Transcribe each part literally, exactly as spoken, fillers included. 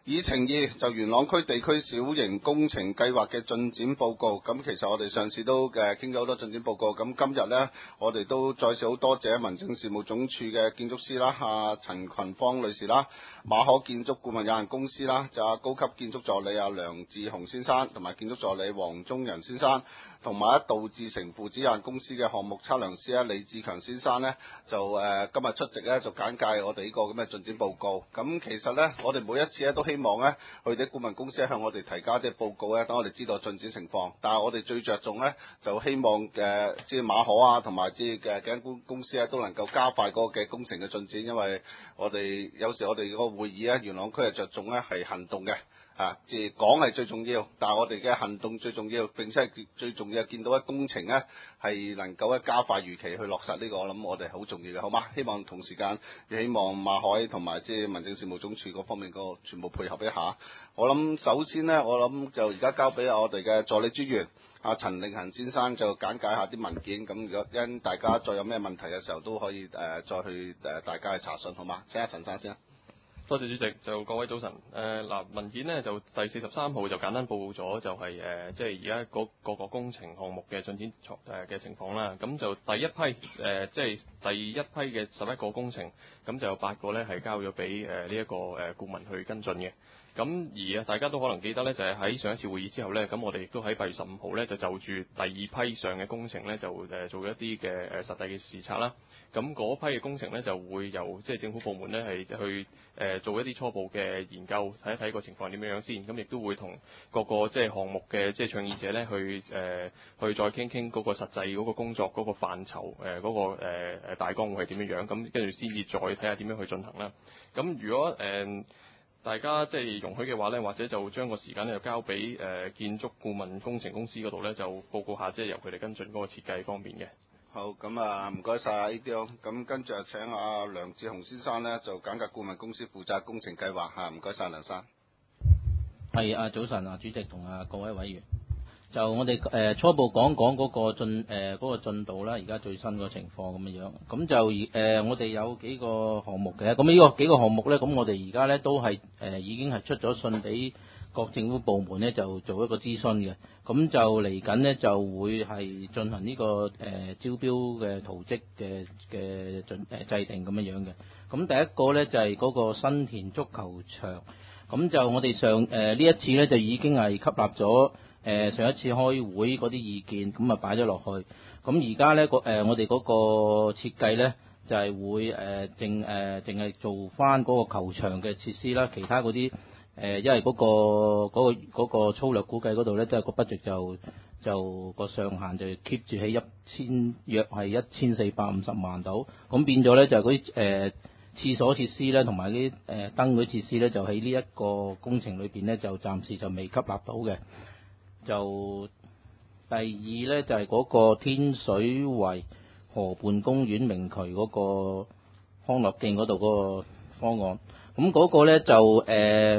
議程二就元朗區地區小型工程計劃嘅進展報告。咁其實我哋上次都誒傾咗好多進展報告。咁今日呢，我哋都再次好多謝民政事務總署嘅建築師啦，阿陳群芳女士啦，馬可建築顧問有限公司啦，就阿高級建築助理阿梁志雄先生，同埋建築助理黃宗仁先生，同埋一道志成父子有限公司嘅項目測量師啊李志強先生呢，就誒、呃、今日出席呢，就簡介我哋呢個咁嘅進展報告。咁其實呢，我哋每一次咧都希望呢，佢哋顧問公司向我哋提交啲報告咧，等我哋知道進展情況。但係我哋最着重呢，就希望嘅即係馬可啊，同埋即係嘅幾間公公司咧，都能夠加快嗰個嘅工程嘅進展。因為我哋有時我哋嗰個會議咧，元朗區係着重咧係行動嘅。啊，即係講係最重要，但係我哋嘅行動最重要，並且係最重要係見到咧工程咧係能夠咧加快如期去落實呢、這個，我諗我哋好重要嘅，好嗎？希望同時間，亦希望馬海同埋即係民政事務總署嗰方面個全部配合一下。我諗首先呢，我諗就而家交俾我哋嘅助理專員阿陳令恒先生就簡介下啲文件。咁如果因大家再有咩問題嘅時候，都可以誒、呃、再去誒、呃、大家去查詢，好嗎？請阿陳生先。 多謝主席，就各位早晨。誒、呃、嗱，文件呢就第四十三號就簡單報告咗，就係、是、誒、呃、即係而家嗰各個工程項目嘅進展誒嘅情況啦。咁就第一批誒、呃、即係第一批嘅十一個工程，咁就有八個呢係交咗俾誒呢一個誒顧問去跟進嘅。咁而啊，大家都可能記得呢，就係、是、喺上一次會議之後呢，咁我哋亦都喺八月十五號呢，就就住第二批上嘅工程呢，就誒做一啲嘅誒實際嘅視察啦。咁嗰批嘅工程呢，就會由即係政府部門呢，係去誒、呃、做一啲初步嘅研究，睇一睇個情況點樣樣先。咁亦都會同各個即係項目嘅即係倡議者呢，去誒、呃、去再傾傾嗰個實際嗰個工作嗰個範疇誒嗰、呃那個誒誒、呃、大綱會係點樣樣。咁跟住先至再睇下點樣去進行啦。咁如果誒、呃大家即係容許嘅話呢，或者就將個時間呢就交俾誒、呃、建築顧問工程公司嗰度呢，就報告下即係由佢哋跟進嗰個設計方面嘅。 好，咁啊唔該晒啊 A D O。咁跟住啊請阿梁志雄先生呢，就簡介顧問公司負責工程計劃嚇，唔該晒梁生。 係啊，早晨啊，主席同啊各位委員。就我哋誒、呃、初步講講嗰個進誒嗰、呃那個進度啦，而家最新個情況咁樣樣。咁就誒、呃、我哋有幾個項目嘅，咁呢個幾個項目咧，咁我哋而家咧都係誒、呃、已經係出咗信俾各政府部門咧，就做一個諮詢嘅。咁就嚟緊呢，就會係進行呢、這個誒、呃、招標嘅圖則嘅嘅進誒制定咁樣樣嘅。咁第一個咧就係、是、嗰個新田足球場。咁就我哋上誒呢、呃、一次咧就已經係吸納咗。誒、呃、上一次開會嗰啲意見，咁啊擺咗落去。咁而家咧個誒我哋嗰個設計咧就係、是、會誒淨誒淨係做翻嗰個球場嘅設施啦，其他嗰啲誒因為嗰、那個嗰、那個那個粗略估計嗰度咧，即係個 budget 就就個上限就 keep 住喺一千約係一千四百五十萬度。咁變咗咧就係嗰啲誒廁所設施咧，同埋啲誒燈嗰啲設施咧，就喺呢一個工程裏邊咧，就暫時就未吸納到嘅。就第二咧就係、是、嗰個天水圍河畔公園明渠嗰個康樂徑嗰度嗰個方案，咁嗰個咧就誒、呃、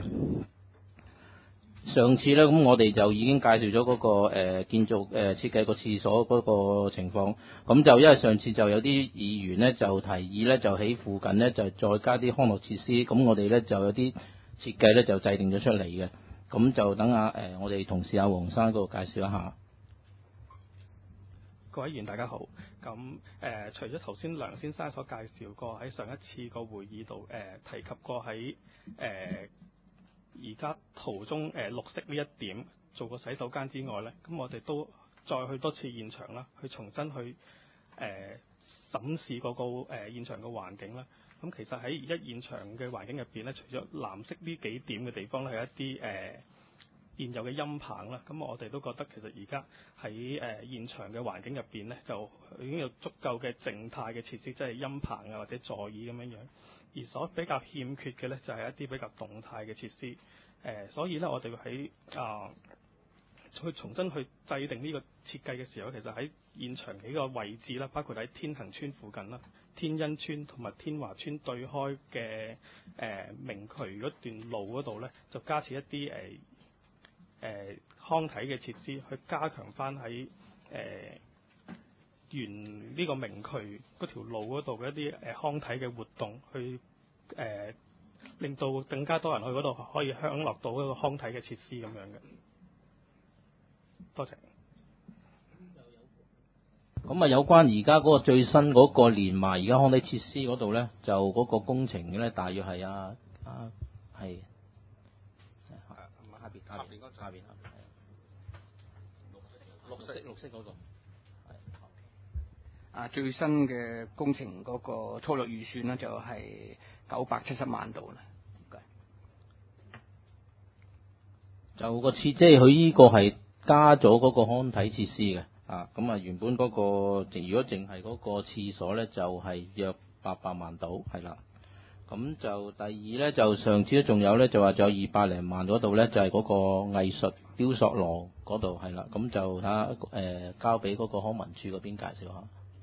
上次咧咁我哋就已經介紹咗嗰、那個、呃、建造誒、呃、設計個廁所嗰個情況，咁就因為上次就有啲議員咧就提議咧就喺附近咧就再加啲康樂設施，咁我哋咧就有啲設計咧就制定咗出嚟嘅。咁就等下誒、呃，我哋同事阿黃生嗰度介紹一下。 各位議員大家好。咁誒、呃，除咗頭先梁先生所介紹過喺上一次個會議度誒、呃、提及過喺誒而家途中誒、呃、綠色呢一點做個洗手間之外咧，咁我哋都再去多次現場啦，去重新去誒、呃、審視嗰、那個誒、呃、現場嘅環境啦。咁其實喺而家現場嘅環境入邊咧，除咗藍色呢幾點嘅地方咧，係一啲誒、呃、現有嘅陰棚啦。咁我哋都覺得其實而家喺誒現場嘅環境入邊咧，就已經有足夠嘅靜態嘅設施，即係陰棚啊或者座椅咁樣樣。而所比較欠缺嘅咧，就係、是、一啲比較動態嘅設施。誒、呃，所以咧我哋喺啊去重新去制定呢個設計嘅時候，其實喺現場幾個位置啦，包括喺天恒村附近啦、天恩村同埋天華村對開嘅誒明渠嗰段路嗰度咧，就加設一啲誒誒康體嘅設施，去加強翻喺誒沿呢個明渠嗰條路嗰度嘅一啲誒康體嘅活動，去誒、呃、 令到更加多人去嗰度可以享樂到一個康體嘅設施咁樣嘅。多謝。 咁啊，有關而家嗰個最新嗰個連埋而家康體設施嗰度咧，就嗰個工程嘅咧，大約係啊啊係下邊下邊嗰下邊綠色綠色嗰個啊，最新嘅工程嗰個粗略預算咧就係九百七十萬度啦。 就個設即係佢呢個係加咗嗰個康體設施嘅。啊，咁啊原本嗰、那個，如果淨係嗰個廁所咧，就係、是、約八百萬度，係啦。咁就第二咧，就上次都仲有咧，就話仲有二百零萬嗰度咧，就係、是、嗰個藝術雕塑廊嗰度，係啦。咁就睇下誒，交俾嗰個康文署嗰邊介紹下。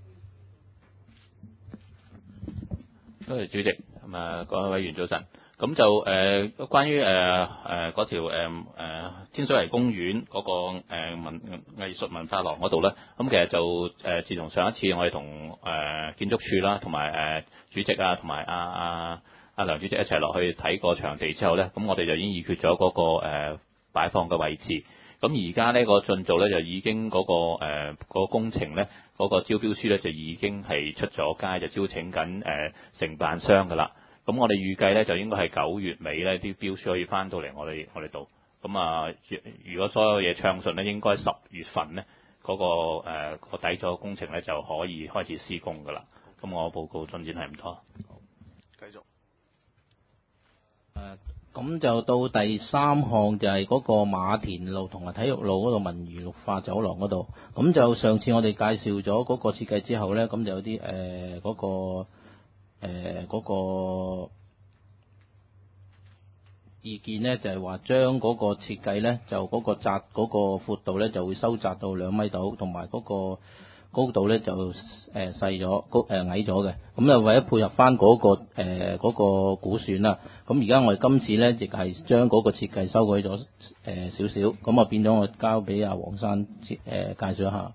多謝主席，咁啊各位委員早晨。咁就誒、呃、關於誒誒嗰條誒、呃、天水圍公園嗰、那個誒、呃、文藝術文化廊嗰度咧，咁其實就誒、呃、自從上一次我哋同誒建築署啦，同埋誒主席啊，同埋阿阿阿梁主席一齊落去睇過場地之後咧，咁我哋就已經議決咗嗰、那個誒、呃、擺放嘅位置。咁而家呢個進度咧就已經嗰、那個誒、呃那個工程咧嗰、那個招標書咧就已經係出咗街，就招請緊誒、呃、承辦商㗎啦。咁我哋預計咧就應該係九月尾咧啲標書可以翻到嚟我哋我哋度。咁啊，如果所有嘢暢順咧，應該十月份咧嗰、那個誒、呃那個底座工程咧就可以開始施工㗎啦。咁我報告進展係唔多。好， 繼續。誒、 呃，咁就到第三項就係嗰個馬田路同埋體育路嗰度文娛綠化走廊嗰度。咁就上次我哋介紹咗嗰個設計之後咧，咁就有啲誒嗰個。誒嗰、呃那個意見咧，就係話將嗰個設計咧，就嗰個窄嗰、那個闊度咧，就會收窄到兩米度，同埋嗰個高度咧就誒細咗，高誒、呃、矮咗嘅。咁就為咗配合翻、那、嗰個誒嗰、呃那個估算啦。咁而家我哋今次咧，亦係將嗰個設計修改咗誒少少，咁啊變咗我交俾阿黃生誒、呃、介紹一下。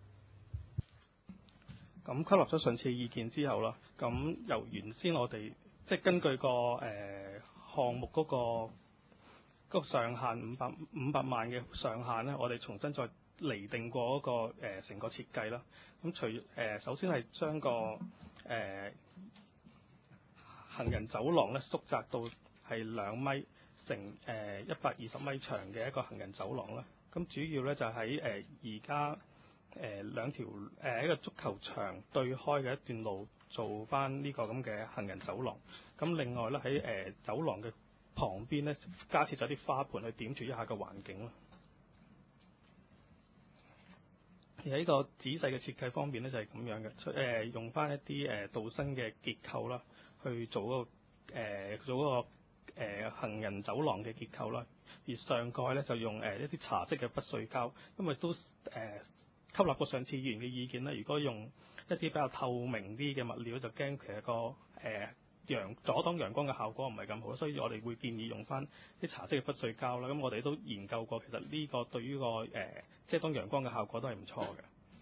咁吸納咗上次意見之後啦，咁由原先我哋即係根據個誒、呃、項目嗰、那個嗰、那個上限五百五百萬嘅上限咧，我哋重新再釐定過嗰、那個誒成、呃、個設計啦。咁除誒、呃、首先係將個誒、呃、行人走廊咧縮窄到係兩米乘誒一百二十米長嘅一個行人走廊啦。咁主要咧就喺誒而家。誒、呃、兩條誒、呃、一個足球場對開嘅一段路做翻呢個咁嘅行人走廊，咁另外咧喺誒走廊嘅旁邊咧加設咗啲花盆去點綴一下個環境咯。而喺個仔細嘅設計方面咧就係、是、咁樣嘅，誒、呃、用翻一啲誒鍍鋅嘅結構啦，去做嗰、那個誒、呃、做嗰、那個、呃、行人走廊嘅結構啦，而上蓋咧就用誒、呃、一啲茶色嘅不鏽膠，因為都誒。呃吸納過上次議員嘅意見咧，如果用一啲比較透明啲嘅物料，就驚其實個誒陽阻擋陽光嘅效果唔係咁好，所以我哋會建議用翻啲茶色嘅不鏽膠啦。咁我哋都研究過，其實呢個對於個誒遮擋陽光嘅效果都係唔錯嘅。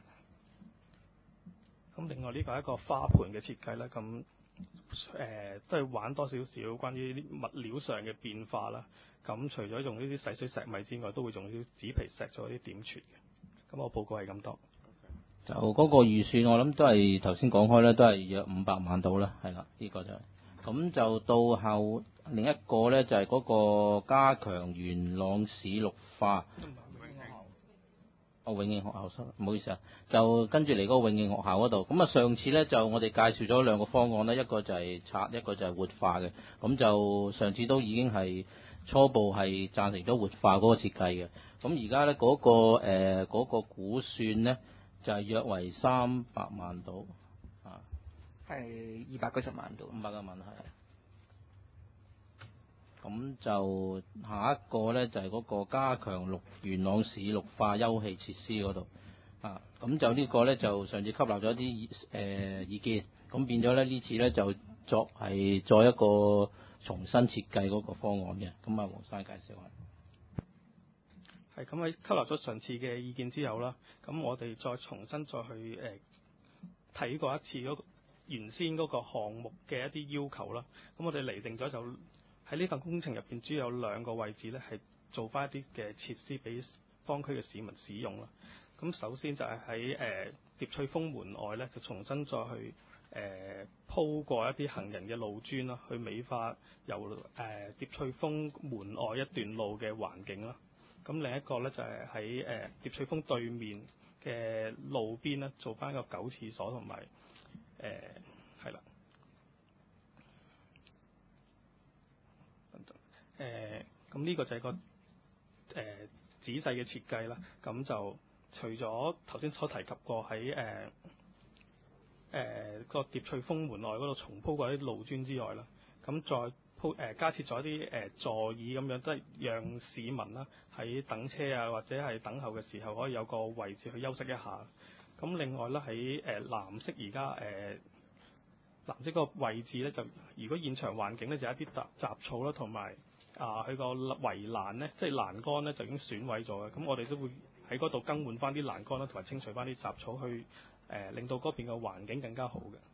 咁另外呢個係一個花盆嘅設計啦，咁誒都係玩多少少關於啲物料上嘅變化啦。咁除咗用呢啲細水石米之外，都會用啲紙皮石做一啲點綴嘅。咁我報告係咁多， 就嗰個預算我諗都係頭先講開咧，都係約五百萬到啦，係啦，呢、這個就係、是。咁就到後另一個咧，就係、是、嗰個加強元朗市綠化。哦，永慶學校，唔好意思啊，就跟住嚟嗰個永慶學校嗰度。咁啊，上次咧就我哋介紹咗兩個方案咧，一個就係拆，一個就係活化嘅。咁就上次都已經係初步係贊成咗活化嗰個設計嘅。咁而家咧嗰個誒嗰、呃那個估算咧就係、是、約為三百萬度啊， 係二百九十萬度， 五百個萬係。咁就下一個咧就係、是、嗰個加強綠元朗市綠化休憩設施嗰度啊。咁就呢個咧就上次吸納咗啲誒意見，咁變咗咧呢次咧就作係再一個重新設計嗰個方案嘅。咁啊，黃生介紹下。 係咁喺吸納咗上次嘅意見之後啦，咁我哋再重新再去誒睇、呃、過一次嗰原先嗰個項目嘅一啲要求啦。咁我哋釐定咗就喺呢份工程入邊，主要有兩個位置咧係做翻一啲嘅設施俾當區嘅市民使用啦。咁首先就係喺誒蝶翠峰門外咧，就重新再去誒、呃、鋪過一啲行人嘅路磚啦，去美化由誒、呃、蝶翠峰門外一段路嘅環境啦。咁另一個咧就係喺誒蝶翠峰對面嘅路邊咧，做翻個狗廁所同埋誒係啦。誒咁呢個就係個誒、呃、仔細嘅設計啦。咁就除咗頭先所提及過喺誒誒個蝶翠峰門外嗰度重鋪過啲路磚之外啦，咁再鋪誒、呃、加設咗一啲誒、呃、座椅咁樣，即係讓市民啦喺等車啊或者係等候嘅時候可以有個位置去休息一下。咁另外咧喺誒藍色而家誒藍色個位置咧，就如果現場環境咧就有一啲雜雜草啦，同埋啊佢個圍欄咧，即係欄杆咧就已經損毀咗嘅。咁我哋都會喺嗰度更換翻啲欄杆啦，同埋清除翻啲雜草去誒、呃、令到嗰邊嘅環境更加好嘅。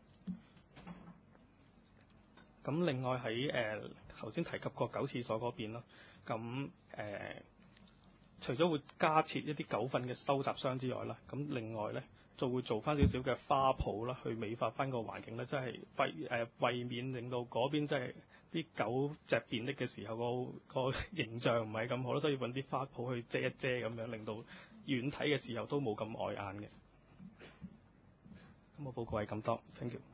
咁另外喺誒頭先提及過狗廁所嗰邊啦，咁誒、呃、除咗會加設一啲狗糞嘅收集箱之外啦，咁另外咧就會做翻少少嘅花圃啦，去美化翻個環境咧，即係為誒為免令到嗰邊即係啲狗隻便溺嘅時候個個形象唔係咁好啦，都要揾啲花圃去遮一遮咁樣，令到遠睇嘅時候都冇咁礙眼嘅。咁我報告係咁多 ，thank you。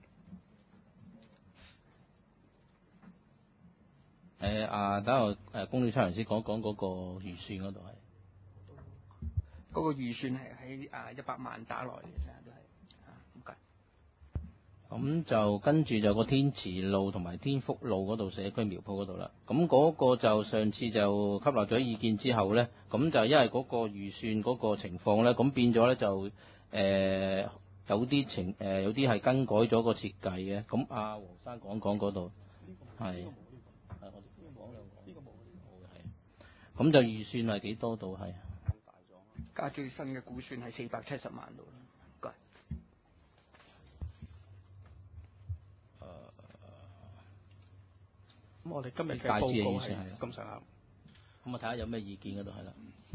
誒啊，等我誒公理測量師講講嗰個預算嗰度係。 嗰個預算係喺啊一百萬打落嚟嘅，成日都係啊唔該。 咁就跟住就個天慈路同埋天福路嗰度社區苗圃嗰度啦。咁嗰個就上次就吸納咗意見之後咧，咁就因為嗰個預算嗰個情況咧，咁變咗咧就誒、呃、有啲情誒、呃、有啲係更改咗個設計嘅。咁阿黃生講講嗰度係。咁就預算係幾多度係？ 加最新嘅估算係四百七十萬度啦。唔該。 誒， 咁我哋今日嘅報告係咁上下。 咁我睇下有咩意見嗰度係啦。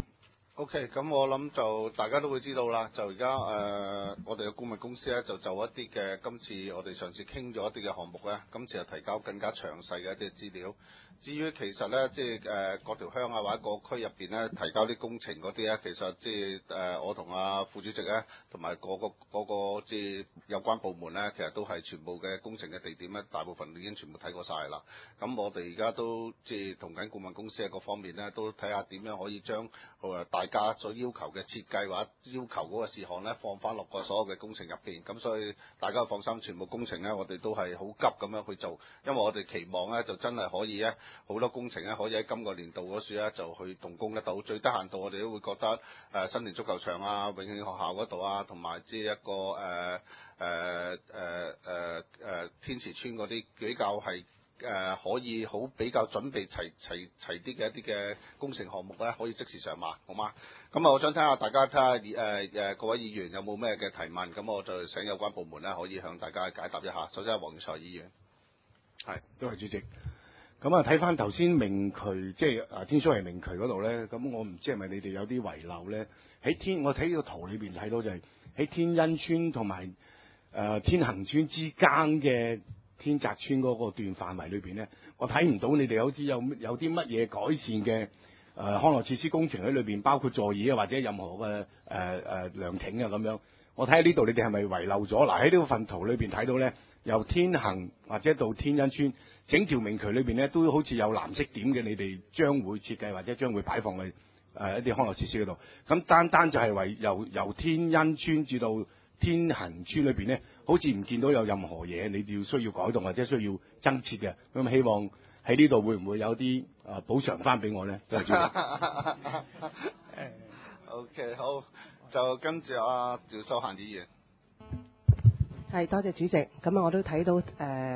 OK，咁我諗就大家都會知道啦。就而家誒，我哋嘅顧問公司咧，就就一啲嘅今次我哋上次傾咗一啲嘅項目咧，今次就提交更加詳細嘅一啲資料。至於其實咧，即係誒各條鄉啊或者各區入邊咧提交啲工程嗰啲咧，其實即係誒我同阿副主席咧，同埋嗰個嗰個即係有關部門咧，其實都係全部嘅工程嘅地點咧，大部分已經全部睇過晒啦。咁我哋而家都即係同緊顧問公司喺各方面咧，都睇下點樣可以將誒大家所要求嘅設計或者要求嗰個事項咧，放翻落個所有嘅工程入邊。咁所以大家放心，全部工程咧，我哋都係好急咁樣去做，因為我哋期望咧就真係可以咧。好多工程咧可以喺今個年度嗰處咧就去動工得到，最得閒度我哋都會覺得誒、呃、新年足球場啊、永慶學校嗰度啊，同埋即係一個誒誒誒誒誒天慈村嗰啲比較係誒、呃、可以好比較準備齊齊齊啲嘅一啲嘅工程項目咧，可以即時上馬，好嗎？咁啊，我想聽下大家睇下誒誒各位議員有冇咩嘅提問，咁我就請有關部門咧可以向大家解答一下。首先係黃耀才議員， 係，多謝主席。咁啊，睇翻頭先明渠，即係啊天水圍明渠嗰度咧，咁我唔知係咪你哋有啲遺漏咧？喺天，我睇個圖裏邊睇到就係喺天恩村同埋誒天恒村之間嘅天澤村嗰個段範圍裏邊咧，我睇唔到你哋好似有有啲乜嘢改善嘅誒、呃、康樂設施工程喺裏邊，包括座椅啊或者任何嘅誒誒涼亭啊咁樣。我睇下呢度你哋係咪遺漏咗？嗱，喺呢個份圖裏邊睇到咧，由天恒或者到天恩村。整條明渠裏邊咧都好似有藍色點嘅，你哋將會設計或者將會擺放去誒、呃、一啲康樂設施嗰度。咁單單就係為由由天恩村至到天恒村裏邊咧，好似唔見到有任何嘢你哋要需要改動或者需要增設嘅。咁希望喺呢度會唔會有啲誒補償翻俾我咧？多謝主席。 OK， 好，就跟住阿趙秀嫻議員。 係多謝主席。咁啊，我都睇到誒。呃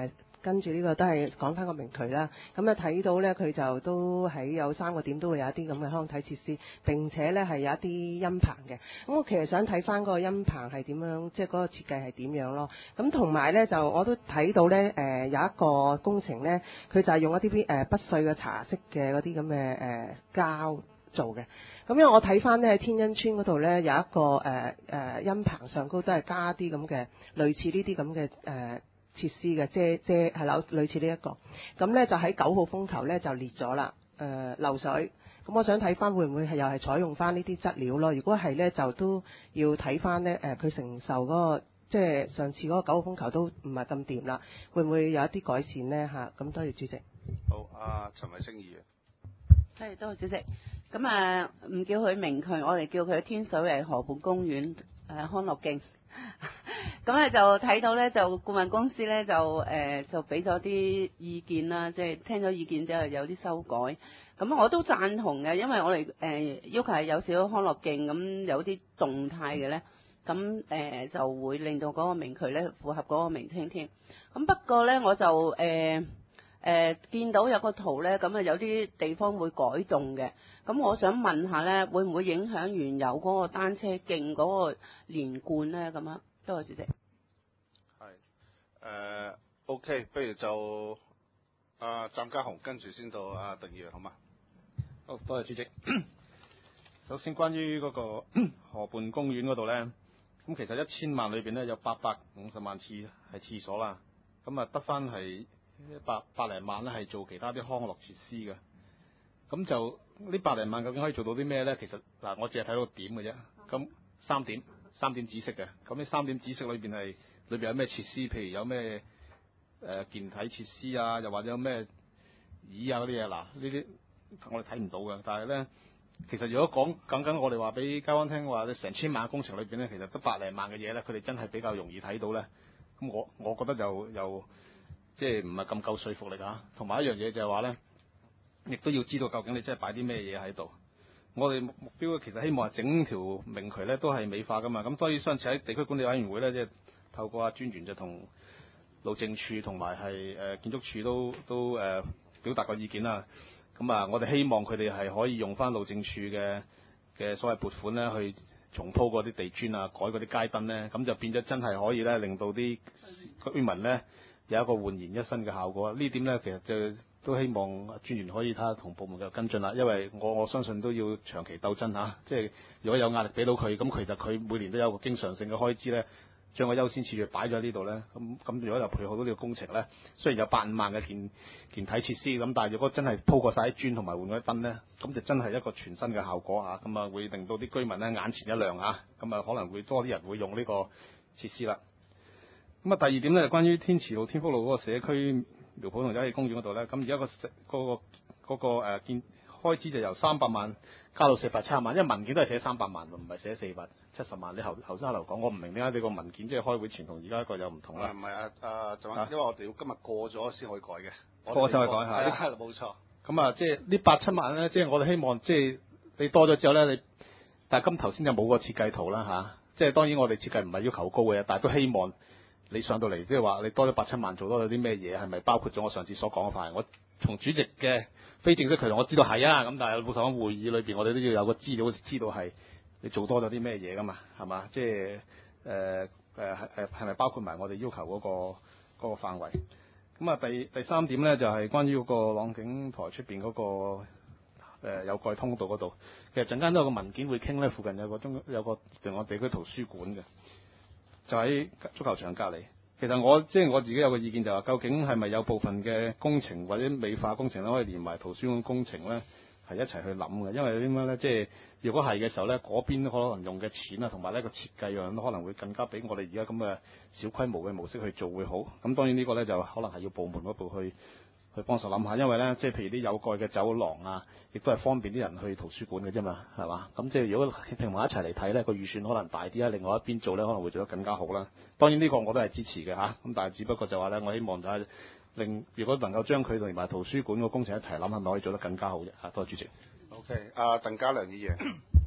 跟住呢個都係講翻個明渠啦。咁啊睇到咧，佢就都喺有三個點都會有一啲咁嘅康體設施，並且咧係有一啲音棚嘅。咁我其實想睇翻嗰個音棚係點樣，即係嗰個設計係點樣咯。咁同埋咧就我都睇到咧，誒、呃、有一個工程咧，佢就係用一啲啲誒不碎嘅茶色嘅嗰啲咁嘅誒膠做嘅。咁因為我睇翻咧喺天恩村嗰度咧有一個誒誒、呃、音棚上高都係加啲咁嘅類似呢啲咁嘅誒設施嘅遮遮係啦，類似呢、這、一個。咁咧就喺九號風球咧就裂咗啦，誒、呃、漏水。咁我想睇翻會唔會係又係採用翻呢啲質料咯？如果係咧就都要睇翻咧誒佢承受嗰、那個即係上次嗰個九號風球都唔係咁掂啦，會唔會有一啲改善咧嚇？咁多謝主席。 好，阿陳慧星議員。 係，多謝主席。咁啊，唔叫佢明渠，我哋叫佢天水圍河畔公園誒、呃、康樂徑。咁咧就睇到咧，就顧問公司咧就誒、呃、就俾咗啲意見啦，即係聽咗意見之後有啲修改。咁我都贊同嘅，因為我哋誒、呃、要求係有少少康樂徑，咁有啲動態嘅咧，咁誒、呃、就會令到嗰個明渠咧符合嗰個名稱添。咁不過咧，我就誒。呃誒、呃、見到有個圖咧，咁啊有啲地方會改動嘅。咁我想問下咧，會唔會影響原有嗰個單車徑嗰個連貫咧？咁樣，多謝主席。 係誒 OK，不如就阿湛家雄跟住先到阿鄧議員好嘛？ 好，多謝主席。首先關於嗰個河畔公園嗰度咧，咁其實一千萬裏邊咧有八百五十萬次係廁所啦，咁啊得翻係百百零萬咧係做其他啲康樂設施嘅，咁就呢百零萬究竟可以做到啲咩咧？其實嗱，我淨係睇到點嘅啫，咁三點三點紫色嘅，咁呢三點紫色裏邊係裏邊有咩設施？譬如有咩誒、呃、健體設施啊，又或者有咩椅啊嗰啲嘢，嗱呢啲我哋睇唔到嘅。但係咧，其實如果講講緊我哋話俾街坊聽話，你成千萬嘅工程裏邊咧，其實得百零萬嘅嘢咧，佢哋真係比較容易睇到咧。咁我我覺得就又。即係唔係咁夠說服力嚇，同埋一樣嘢就係話咧，亦都要知道究竟你真係擺啲咩嘢喺度。我哋目目標其實希望係整條明渠咧都係美化噶嘛。咁所以上次喺地區管理委員會咧，即係透過阿專員就同路政署同埋係誒建築署都都誒、呃、表達個意見啦。咁啊，我哋希望佢哋係可以用翻路政署嘅嘅所謂撥款咧，去重鋪嗰啲地磚啊，改嗰啲街燈咧，咁就變咗真係可以咧，令到啲居民咧。有一個煥然一新嘅效果，呢點咧其實就都希望專員可以睇下同部門嘅跟進啦，因為我我相信都要長期鬥爭嚇，即係如果有壓力俾到佢，咁其實佢每年都有個經常性嘅開支咧，將個優先次序擺咗喺呢度咧，咁咁如果又配合到呢個工程咧，雖然有百五萬嘅健健體設施，咁但係如果真係鋪過晒啲磚同埋換嗰啲燈咧，咁就真係一個全新嘅效果嚇，咁啊會令到啲居民咧眼前一亮嚇，咁啊可能會多啲人會用呢個設施啦。咁啊，第二點咧，就關於天慈路、天福路嗰個社區苗圃同郊野公園嗰度咧，咁而家個嗰、嗰個嗰、嗰個誒建、呃、開支就由三百萬加到四百七十萬，因為文件都係寫三百萬，唔係寫四百七十萬。你頭頭先喺度講，我唔明點解你個文件即係開會前同而家一個有唔同啦。唔係啊，啊就因為我哋要今日過咗先可以改嘅，過咗先可以改係啊，冇錯。咁啊，即係呢八七萬咧，即係我哋希望即係你多咗之後咧，你但係今頭先就冇個設計圖啦嚇、啊，即係當然我哋設計唔係要求高嘅，但係都希望。你上到嚟即係話你多咗八七萬做多咗啲咩嘢？係咪包括咗我上次所講嘅範圍？我從主席嘅非正式渠道我知道係啊，咁但係老實講會議裏邊我哋都要有個資料知道係你做多咗啲咩嘢㗎嘛？係嘛？即係誒誒誒係咪包括埋我哋要求嗰、嗰個嗰、嗰個範圍？咁啊第第三點咧就係、係、關於嗰個朗景台出邊嗰個、呃、有蓋通道嗰度，其實陣間都有個文件會傾咧，附近有個中有個另外地區圖書館嘅。就喺足球場隔離。其實我即係、就是、我自己有個意見就係話，究竟係咪有部分嘅工程或者美化工程咧，可以連埋圖書館工程咧，係一齊去諗嘅？因為點解咧？即、就、係、是、如果係嘅時候咧，嗰邊可能用嘅錢啊，同埋呢個設計樣都可能會更加比我哋而家咁嘅小規模嘅模式去做會好。咁當然呢個咧就可能係要部門嗰度去。去幫手諗下，因為咧，即係譬如啲有蓋嘅走廊啊，亦都係方便啲人去圖書館嘅啫嘛，係嘛？咁即係如果拼埋一齊嚟睇咧，個預算可能大啲啊，另外一邊做咧可能會做得更加好啦。當然呢個我都係支持嘅嚇，咁但係只不過就話咧，我希望就係令如果能夠將佢同埋圖書館個工程一齊諗，係咪可以做得更加好啫？嚇，多謝主席。 OK，阿、uh, 鄧家良議員。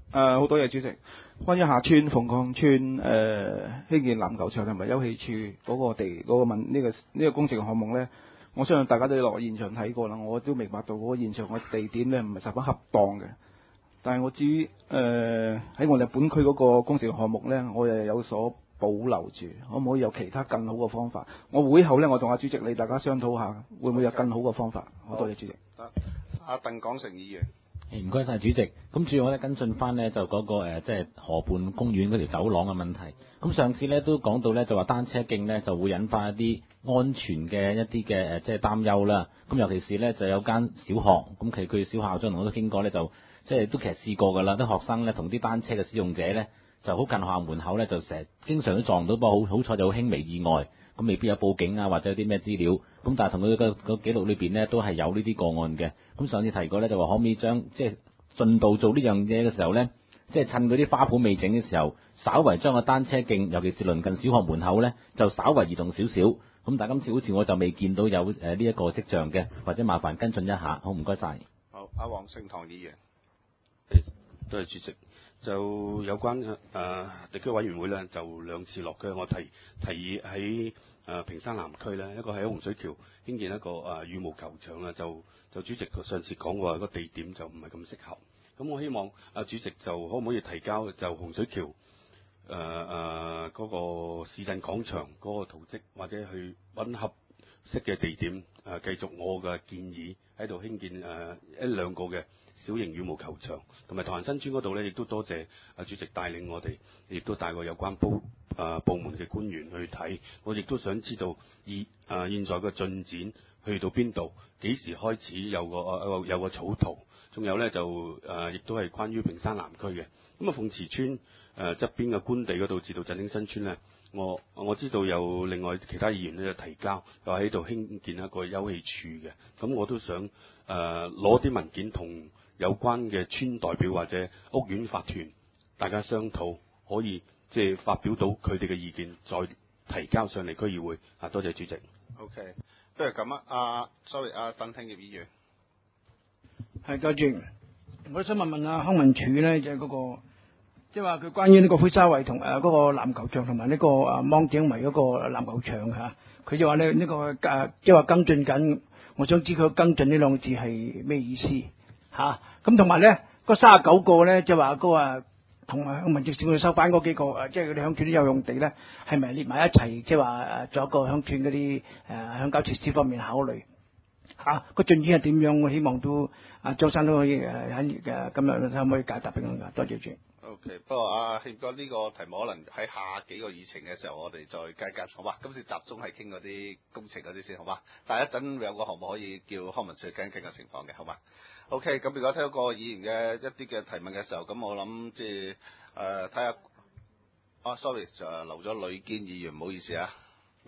誒好多謝主席。關於下村鳳崗村誒、呃、興建籃球場同埋休憩處嗰個地嗰、嗰個問呢、呢個呢、呢個工程項目咧，我相信大家都落現場睇過啦，我都明白到嗰個現場嘅地點咧唔係十分恰當嘅。但係我至於誒喺我哋本區嗰個工程項目咧，我又有所保留住，可唔可以有其他更好嘅方法？我會後咧，我同阿主席你大家商討下，會唔會有更好嘅方法？好多謝主席。 阿鄧廣成議員。 唔該晒主席，咁主要我咧跟進翻呢，就嗰、個誒即係河畔公園嗰條走廊嘅問題。咁上次咧都講到咧就話單車徑咧就會引發一啲安全嘅一啲嘅誒即係擔憂啦。咁尤其是咧就有間小學，咁其實佢小校長同我都傾過咧，就即係都其實試過㗎啦。啲學生咧同啲單車嘅使用者咧就好近學校門口咧就成日經常都撞到，不過好好彩就好輕微意外，咁未必有報警啊或者有啲咩資料。咁但係同佢個個記錄裏邊咧都係有呢啲個案嘅。咁上次提過咧，就話可唔可以將即係進度做呢樣嘢嘅時候咧，即係趁嗰啲花圃未整嘅時候，稍為將個單車徑，尤其是鄰近小學門口咧，就稍為移動少少。咁但係今次好似我就未見到有誒呢一個跡象嘅，或者麻煩跟進一下，好唔該晒。 好，阿黃聖堂議員。 多謝主席。就有關誒、呃、地區委員會咧，就兩次落區，我提提議喺誒屏山南區咧，一個喺洪水橋興建一個誒、呃、羽毛球場啦，就就主席上次講過個地點就唔係咁適合。咁我希望啊主席就可唔可以提交就洪水橋誒誒嗰個市鎮廣場嗰個圖則，或者去揾合適嘅地點誒、呃、繼續我嘅建議喺度興建誒、呃、一兩個嘅小型羽毛球場，同埋唐人新村嗰度咧，亦都多謝啊主席帶領我哋，亦都帶過有關部啊部門嘅官員去睇。我亦都想知道以啊現在嘅進展去到邊度，幾時開始有個啊有，有個草圖，仲有咧就誒亦、啊、都係關於屏山南區嘅。咁啊鳳池村誒側邊嘅官地嗰度至到振興新村咧，我我知道有另外其他議員咧就提交，又喺度興建一個休憩處嘅。咁我都想誒攞啲文件同有關嘅村代表或者屋苑法團，大家商討，可以即係發表到佢哋嘅意見，再提交上嚟區議會。啊，多謝主席。 OK， 不如咁啊，阿 sorry， 阿鄧聽業議員。 係多謝。我想問問阿康文署咧，就係、是、嗰、那個，即係話佢關於呢個灰沙圍同誒嗰個籃球場同埋呢個誒芒井圍嗰個籃球場嚇，佢就話咧呢、這個誒即係話跟進緊，我想知佢跟進呢兩個字係咩意思？嚇，咁同埋咧，嗰三十九個咧，即係話嗰個同埋民政署去收翻嗰幾個誒，即係嗰啲鄉村啲有用地咧，係咪列埋一齊？即係話誒，做一個鄉村嗰啲誒鄉郊設施方面考慮嚇，個進展係點樣？我希望都阿周生都可以誒喺誒今日可唔可以解答俾我㗎？多謝主。 OK， 不過阿憲哥呢個題目可能喺下幾個議程嘅時候，我哋再計計，好嘛？今次集中係傾嗰啲工程嗰啲先，好嘛？但係一陣有個項目可以叫康文署跟傾嘅情況嘅，好嘛 ？OK， 咁如果聽到個議員嘅一啲嘅提問嘅時候，咁我諗即係誒睇下，啊 sorry 就留咗呂堅議員，唔好意思啊。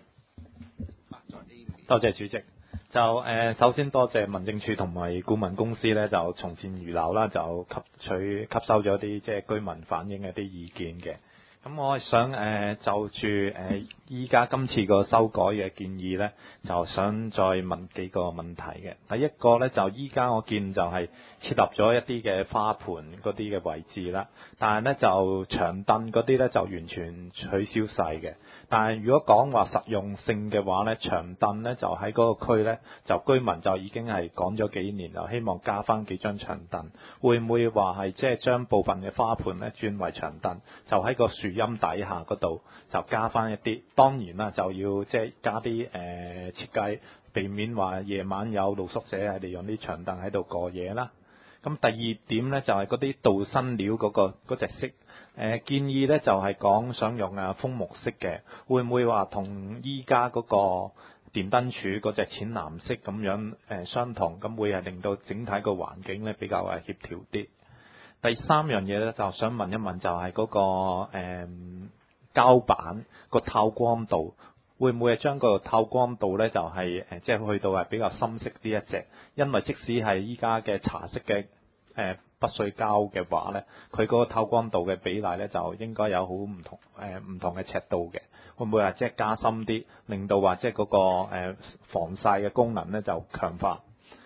多謝主席。就誒、呃，首先多謝民政處同埋顧問公司咧，就從善如流啦，就吸取吸收咗啲即係居民反映嘅啲意見嘅。咁我係想誒、呃、就住誒依家今次個修改嘅建議咧，就想再問幾個問題嘅。第一個咧就依家我見就係設立咗一啲嘅花盆嗰啲嘅位置啦，但係咧就長凳嗰啲咧就完全取消晒嘅。但係如果講話實用性嘅話咧，長凳咧就喺嗰個區咧，就居民就已經係講咗幾年啦，希望加翻幾張長凳。會唔會話係即係將部分嘅花盆咧轉為長凳，就喺個樹蔭底下嗰度就加翻一啲？當然啦，就要即係加啲誒、呃、設計，避免話夜晚有露宿者係利用啲長凳喺度過夜啦。咁第二點咧就係嗰啲鍍鋅料嗰、嗰個嗰隻色。誒、呃、建議咧就係、是、講想用啊楓木色嘅，會唔會話同依家嗰個電燈柱嗰隻淺藍色咁樣誒、呃、相同？咁會係令到整體個環境咧比較係協調啲。第三樣嘢咧就想問一問，就係嗰、那個誒、呃、膠板個透光度，會唔會係將個透光度咧就係誒即係去到係比較深色啲一隻？因為即使係依家嘅茶色嘅誒。呃不鏽膠嘅話咧，佢嗰個透光度嘅比例咧就應該有好唔同誒唔同嘅尺度嘅，會唔會話即係加深啲，令到話即係嗰個誒防曬嘅功能咧就強化？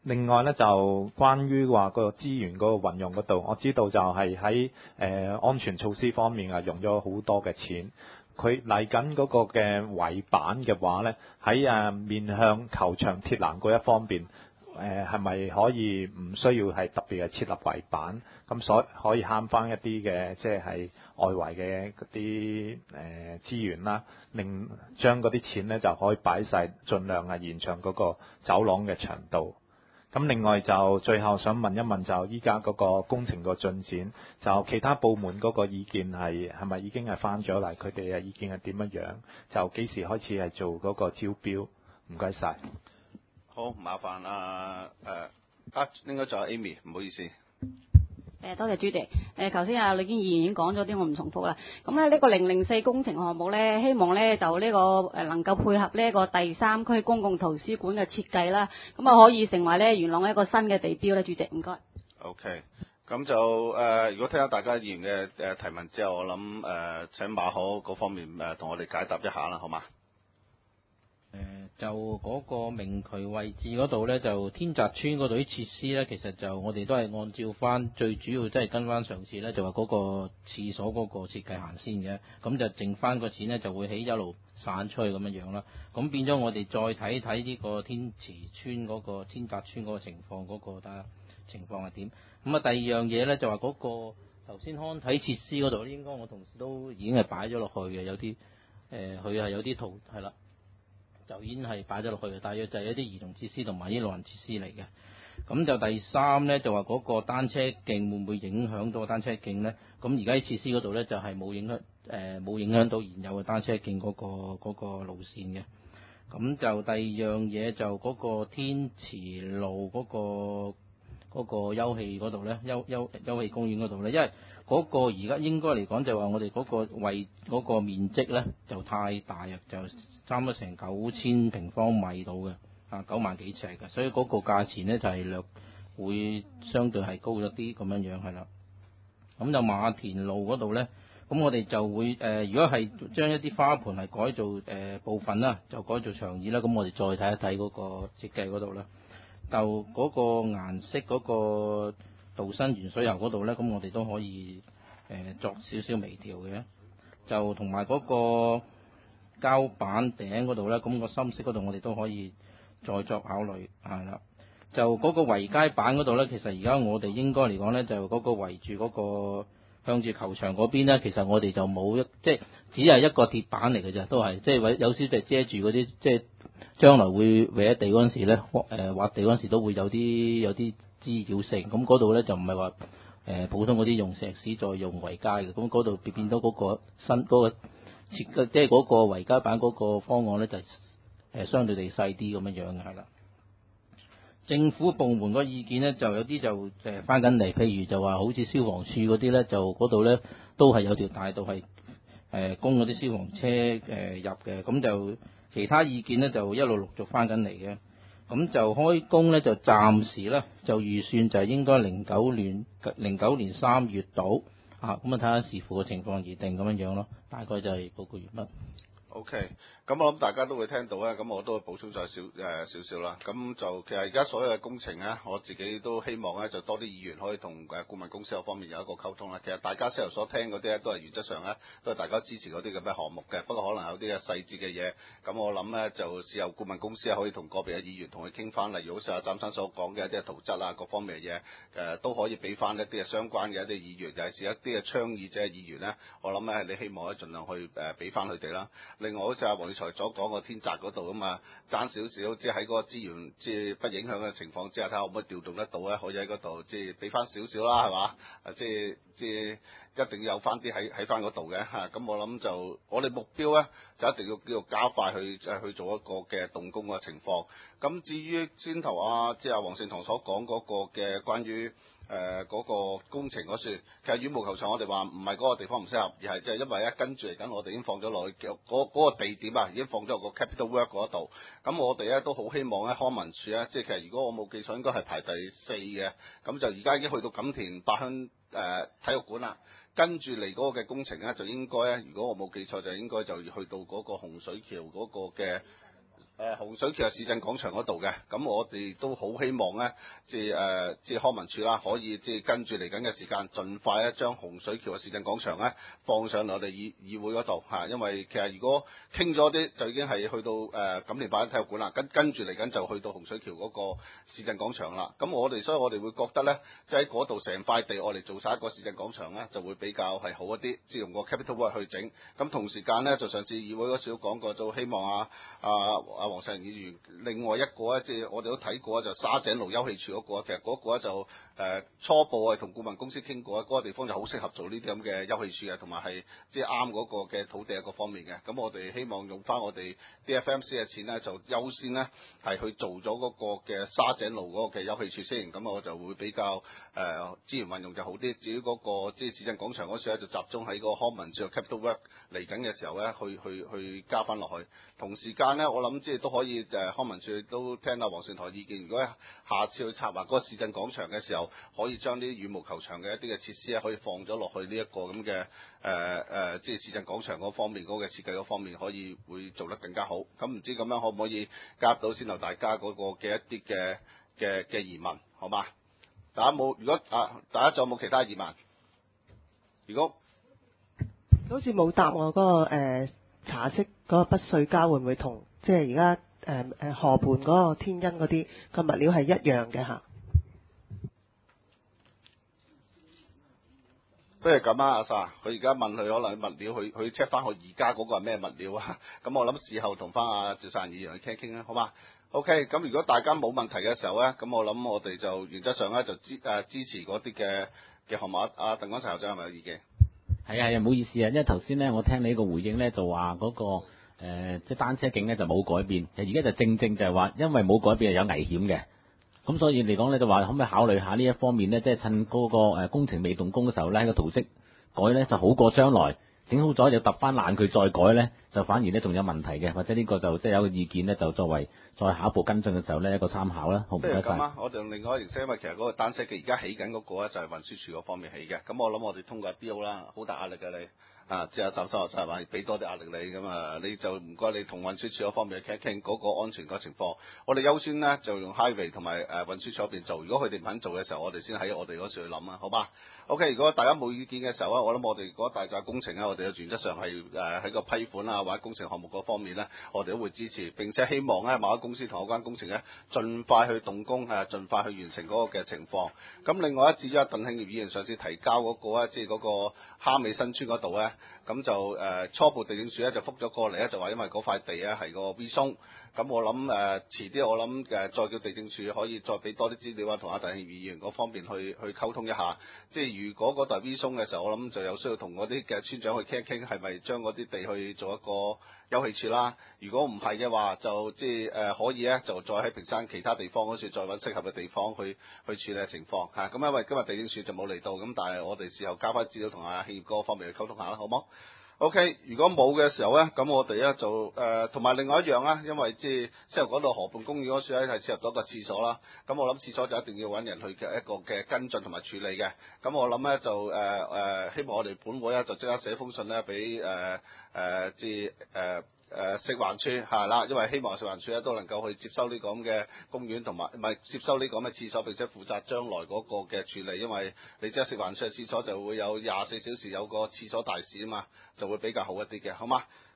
另外咧就關於話個資源嗰個運用嗰度，我知道就係喺誒安全措施方面啊，用咗好多嘅錢。佢嚟緊嗰個嘅圍板嘅話咧，喺誒面向球場鐵欄嗰一方面，誒係咪可以唔需要係特別係設立圍板，咁所可以慳翻一啲嘅即係外圍嘅嗰啲誒資源啦，令將嗰啲錢咧就可以擺晒，盡量係延長嗰個走廊嘅長度。咁另外就最後想問一問，就依家嗰個工程個進展，就其他部門嗰個意見係係咪已經係翻咗嚟？佢哋嘅意見係點樣樣？就幾時開始係做嗰個招標？唔該晒。 好，麻煩啊誒啊，應該仲有 Amy， 唔好意思。 誒多謝主席。誒頭先啊，呂堅議員已經講咗啲，我唔重複啦。咁咧呢個零零四工程項目咧，希望咧就呢個誒能夠配合呢一個第三區公共圖書館嘅設計啦，咁啊可以成為咧元朗一個新嘅地標咧。主席，唔該。 OK，咁就誒、呃，如果聽下大家議員嘅誒提問之後，我諗誒、呃、請馬可嗰方面誒同我哋解答一下啦，好嘛？ 誒、呃、就嗰個明渠位置嗰度咧，就天澤村嗰度啲設施咧，其實就我哋都係按照翻最主要，即係跟翻上次咧，就話嗰個廁所嗰個設計行先嘅，咁就剩翻個錢咧就會起一路散出去咁樣樣啦。咁變咗我哋再睇睇呢個天池村嗰、個天澤村嗰個情況嗰、個睇下情況係點。咁啊第二樣嘢咧就話嗰、個頭先康體設施嗰度，應該我同事都已經係擺咗落去嘅，有啲誒佢係有啲圖係啦。就已經係擺咗落去嘅，大約就係一啲兒童設施同埋啲老人設施嚟嘅。咁就第三呢，就話嗰個單車徑會唔會影響到單車徑呢？咁而家啲設施嗰度呢，就係、是、冇影響誒冇影響到現有嘅單車徑嗰、嗰個嗰個路線嘅。咁就第二樣嘢就嗰個天池路嗰、嗰個嗰、嗰個休憩嗰度呢，休休休憩公園嗰度呢，因為嗰個而家應該嚟講就話我哋嗰個位嗰、嗰個面積呢，就太大啊，就差唔多成九千平方米到嘅，啊九萬幾尺嘅，所以嗰個價錢呢，就係、是、略會相對係高咗啲咁樣樣係啦。咁就馬田路嗰度呢，咁我哋就會誒、呃，如果係將一啲花盆係改造誒、呃、部分啦，就改造長椅啦，咁我哋再睇一睇嗰個設計嗰度啦。就嗰個顏色嗰、嗰個杜新原水油嗰度呢，咁我哋都可以誒、呃、作少少微調嘅，就同埋嗰個膠板頂嗰度呢，咁、個深色嗰度我哋都可以再作考慮，係啦。就嗰個圍街板嗰度呢，其實而家我哋應該嚟講呢，就嗰個圍住嗰個向住球場嗰邊呢，其實我哋就冇一即係只係一個鐵板嚟嘅啫，都係即係有少少遮住嗰啲，即係將來會搲地嗰陣時呢，誒挖地嗰陣時都會有啲有啲滋擾性。咁嗰度呢，就唔係話誒普通嗰啲用石屎再用圍街嘅，咁嗰度變變到嗰個新嗰、嗰個設即係嗰個圍街板嗰個方案呢，就誒、係、相對地細啲咁樣樣嘅係啦。政府部門個意見呢，就有啲就誒翻緊嚟，譬如就話好似消防處嗰啲呢，就嗰度呢都係有條大道係誒、呃、供嗰啲消防車誒、呃、入嘅，咁就其他意見呢，就一路陸續翻緊嚟嘅，咁就開工呢，就暫時呢，就預算就係應該零九年零九年三月度啊，咁啊睇下視乎個情況而定咁樣樣咯，大概就係報告完畢。 OK，咁我諗大家都會聽到咧，咁我都會補充咗少誒少少啦。咁就其實而家所有嘅工程咧，我自己都希望咧就多啲議員可以同誒顧問公司嗰方面有一個溝通啦。其實大家先頭所聽嗰啲咧，都係原則上咧都係大家支持嗰啲咁嘅項目嘅。不過可能有啲嘅細節嘅嘢，咁我諗咧就事後顧問公司可以同個別嘅議員同佢傾翻，例如好似阿詹生所講嘅一啲嘅圖則啊，各方面嘅嘢誒都可以俾翻一啲嘅相關嘅一啲議員，尤其是一啲嘅倡議者嘅議員咧，我諗咧你希望咧盡量去誒俾翻佢哋啦。另外好似阿黃理財所講個天澤嗰度啊嘛，爭少少，即係喺嗰個資源即係不影響嘅情況之下，睇下可唔可以調動得到咧？可以喺嗰度即係俾翻少少啦，係嘛？啊，即係即係一定要有翻啲喺喺翻嗰度嘅嚇。咁我諗就我哋目標咧，就一定要叫做加快去誒去做一個嘅動工嘅情況。咁至於先頭啊，即係阿黃勝堂所講嗰個嘅關於。誒嗰、呃那個工程嗰處，其實羽毛球場我哋話唔係嗰個地方唔適合，而係即係因為咧跟住嚟緊，我哋已經放咗落去嗰嗰、那個地點啊，已經放咗落個 Capital Work 嗰度。咁我哋咧都好希望咧康文署咧，即係其實如果我冇記錯，應該係排第四嘅。咁就而家已經去到錦田八鄉誒體育館啦。跟住嚟嗰個嘅工程咧，就應該咧，如果我冇記錯，就應該就要去到嗰個洪水橋嗰個嘅。誒、 誒洪水橋嘅市鎮廣場嗰度嘅，咁我哋都好希望咧，即係誒即係康文署啦，可以即係跟住嚟緊嘅時間，盡快咧將洪水橋嘅市鎮廣場咧放上我哋議議會嗰度嚇，因為其實如果傾咗啲就已經係去到誒錦聯百欣體育館啦，跟跟住嚟緊就去到洪水橋嗰個市鎮廣場啦。咁我哋所以我哋會覺得咧，即係喺嗰度成塊地我哋做晒一個市鎮廣場咧，就會比較係好一啲，即係用個 capital work 去整。咁同時間咧，就上次議會嗰時都講過，就希望啊啊啊黃世仁議員另外一個咧，即係我哋都睇過就沙井路休憩處嗰個，其實嗰個咧就誒、呃、初步係同顧問公司傾過，嗰、那個地方就好適合做呢啲咁嘅休憩處嘅，同埋係即係啱嗰個嘅土地一個方面嘅。咁我哋希望用翻我哋 D F M C 嘅錢咧，就優先咧係去做咗嗰個嘅沙井路嗰個嘅休憩處先，咁我就會比較誒、呃、資源運用就好啲。至於嗰、那個即係市鎮廣場嗰時咧，就集中喺個康文署 capital work 嚟緊嘅時候咧，去去去加翻落去。同時間咧，我諗即係都可以誒康文署都聽到黃善台意見，如果下次去策劃嗰個市鎮廣場嘅時候，可以將啲羽毛球場嘅一啲嘅設施咧，可以放咗落去呢一個咁嘅誒誒，即係市鎮廣場嗰方面嗰個設計嗰方面，可以會做得更加好。咁唔知咁樣可唔可以加入到先頭大家嗰個嘅一啲嘅嘅嘅疑問，好嘛？大家冇，如果啊，大家仲有冇其他疑問？如果好似冇答我嗰、那個、呃、茶色嗰個不碎膠會唔會同即係而家誒誒河畔嗰個天恩嗰啲個物料係一樣嘅嚇？ 不如咁啊，阿 Sa，佢而家問佢可能物料，佢佢 check 翻佢而家嗰個係咩物料啊？咁我諗事後同翻阿趙善議員去傾傾啦，好嘛 ？OK，咁如果大家冇問題嘅時候咧，咁我諗我哋就原則上咧就支誒、呃、支持嗰啲嘅嘅項目。阿鄧光實校長係咪有意見？ 係啊係啊，唔好意思啊，因為頭先咧我聽你個回應咧就話嗰、那個誒、呃、即係單車徑咧就冇改變，而家就正正就係話因為冇改變係有危險嘅，咁所以嚟講咧就話可唔可以考慮下呢一方面咧，即係趁嗰個誒工程未動工嘅時候咧，個圖則改咧就好過將來整好咗又揼翻爛佢再改咧，就反而咧仲有問題嘅，或者呢個就即係有個意見咧，就作為再下一步跟進嘅時候咧一個參考啦。好唔該晒。 不如咁啊，我哋用另外一個形式，因為其實嗰個單車徑而家起緊嗰個咧就係運輸署嗰方面起嘅，咁我諗我哋通過 D O 啦，好大壓力嘅你。啊，即係暫收就係話俾多啲壓力你咁啊，你就唔該你同運輸署嗰方面傾一傾嗰個安全嗰情況。我哋優先咧就用 highway 同埋誒運輸署嗰邊做，如果佢哋唔肯做嘅時候，我哋先喺我哋嗰處去諗啊，好吧 ？OK，如果大家冇意見嘅時候咧，我諗我哋嗰大紮工程咧，我哋嘅原則上係誒喺個批款啊或者工程項目嗰方面咧，我哋都會支持，並且希望咧某一公司同嗰間工程咧盡快去動工誒，盡快去完成嗰個嘅情況。咁另外一至於阿鄧慶業議員上次提交嗰、那個咧，即係嗰個蝦尾新村嗰度咧。咁就誒、呃、初步地政署咧就覆咗過嚟咧，就話因為嗰塊地咧係個 V 松，咁我諗誒、呃、遲啲我諗誒再叫地政署可以再俾多啲資料啊，同阿鄧慶議員嗰方面去去溝通一下。即係如果嗰度係 V 松嘅時候，我諗就有需要同嗰啲嘅村長去傾一傾，係咪將嗰啲地去做一個休憩處啦？如果唔係嘅話，就即係誒、呃、可以咧，就再喺屏山其他地方嗰處再揾適合嘅地方去去處理嘅情況嚇。咁、啊、因為今日地政署就冇嚟到，咁但係我哋事後交翻資料同阿慶業哥方面去溝通下啦，好冇？OK，如果冇嘅時候咧，咁我哋咧就誒同埋另外一樣啦，因為即係先頭講到河畔公園嗰處咧係涉入咗個廁所啦，咁我諗廁所就一定要揾人去嘅一個嘅跟進同埋處理嘅，咁我諗咧就誒誒、呃、希望我哋本會咧就即刻寫封信咧俾誒誒即係誒誒食環署係啦，因為希望食環署咧都能夠去接收呢個咁嘅公園同埋唔係接收呢個咁嘅廁所，並且負責將來嗰個嘅處理，因為你知食環署嘅廁所就會有廿四小時有個廁所大使啊嘛，就會比較好一啲嘅，好嗎？